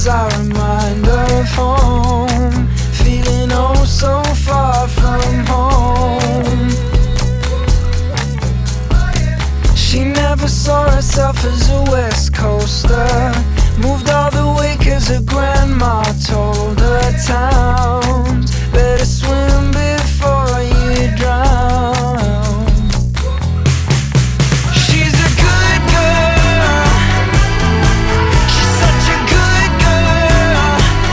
as I remind her of home, feeling oh so far from home. She never saw herself as a West Coaster, moved all the way 'cause her grandma told her towns better swim before you drown. She's a good girl, she's such a good girl.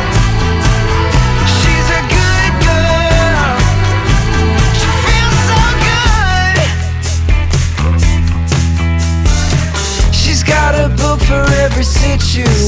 She's a good girl, she feels so good. She's got a book for every situation,